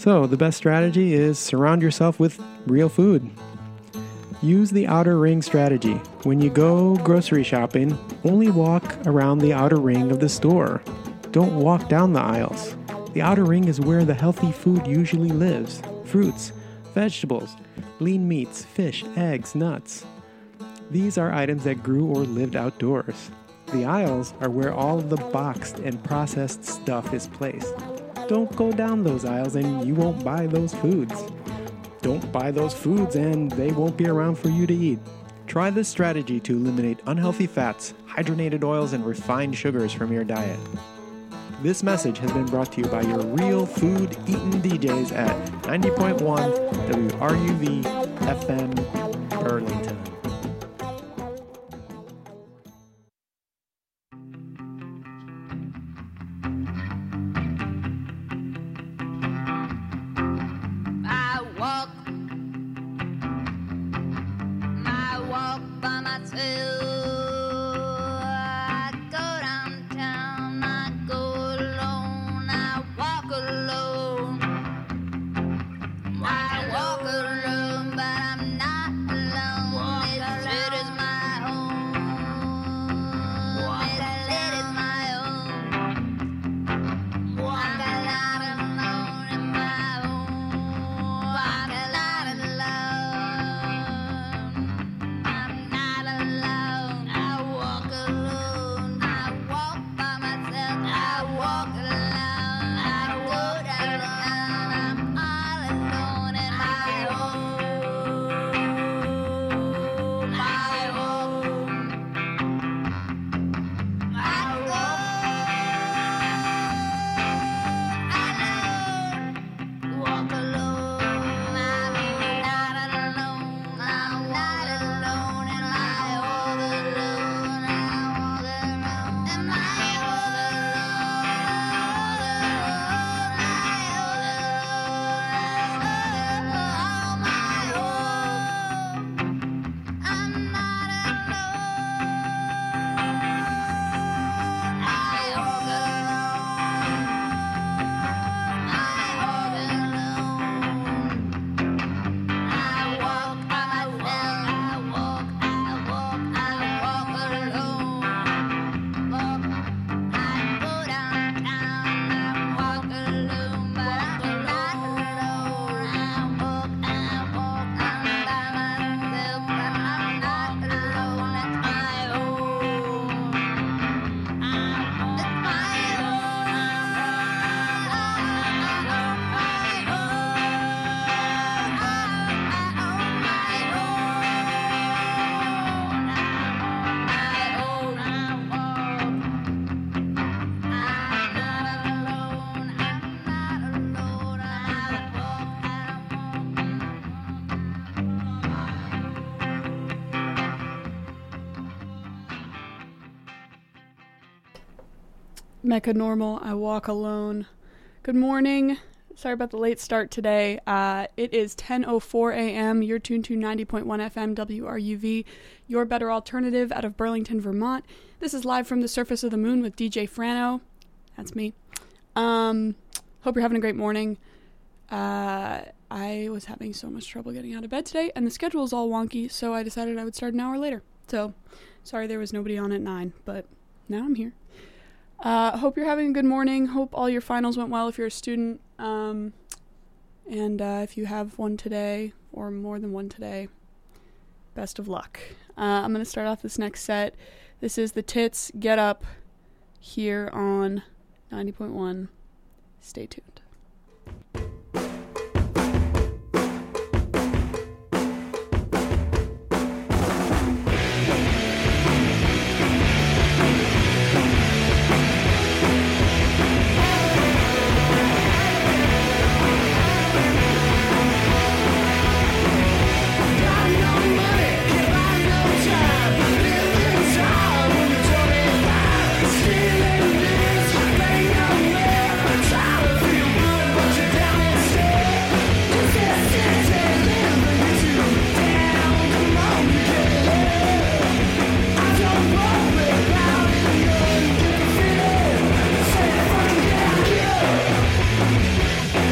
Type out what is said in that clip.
So the best strategy is surround yourself with real food. Use the outer ring strategy. When you go grocery shopping, only walk around the outer ring of the store. Don't walk down the aisles. The outer ring is where the healthy food usually lives. Fruits, vegetables, lean meats, fish, eggs, nuts. These are items that grew or lived outdoors. The aisles are where all of the boxed and processed stuff is placed. Don't go down those aisles and you won't buy those foods. Don't buy those foods and they won't be around for you to eat. Try this strategy to eliminate unhealthy fats, hydrogenated oils, and refined sugars from your diet. This message has been brought to you by your real food eating DJs at 90.1 WRUV FM Burlington. Mecca Normal, I Walk Alone. Good morning. Sorry about the late start today. It is 10:04 a.m. You're tuned to 90.1 FM WRUV, your better alternative out of Burlington, Vermont. This is live from the surface of the moon with DJ Frano. That's me. Hope you're having a great morning. I was having so much trouble getting out of bed today, and the schedule is all wonky, so I decided I would start an hour later. So, sorry there was nobody on at 9, but now I'm here. Hope you're having a good morning. Hope all your finals went well if you're a student. And if you have one today, or more than one today, best of luck. I'm going to start off this next set. This is The Tits, Get Up, here on 90.1. Stay tuned.